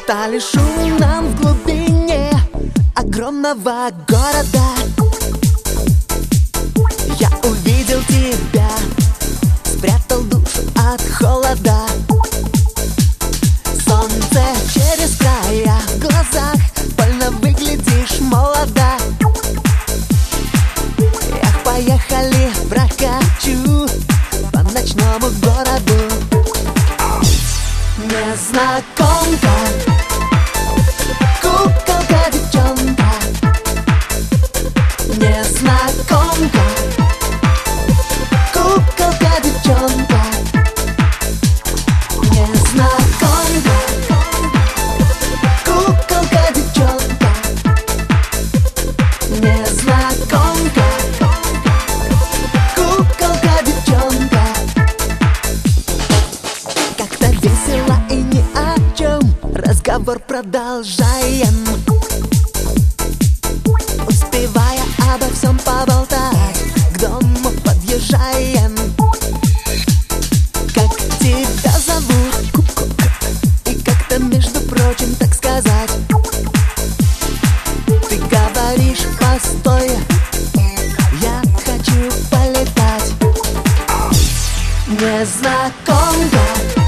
стали шумом в глубине огромного города. Я увидел тебя, спрятал душу от холода. Солнце через края в глазах, больно выглядишь молодо. Эх, поехали, прокачу по ночному городу. Незнакомка, куколка, девчонка. Незнакомка, куколка, девчонка. Незнакомка, куколка, девчонка. Незнакомка, куколка, девчонка. Как-то весело и ни о чем разговор продолжаем, успевая обо всем поболтать, к дому подъезжаем. Как тебя зовут, куколка? И как-то, между прочим, так сказать. Ты говоришь: постой, я хочу полетать. Незнакомка,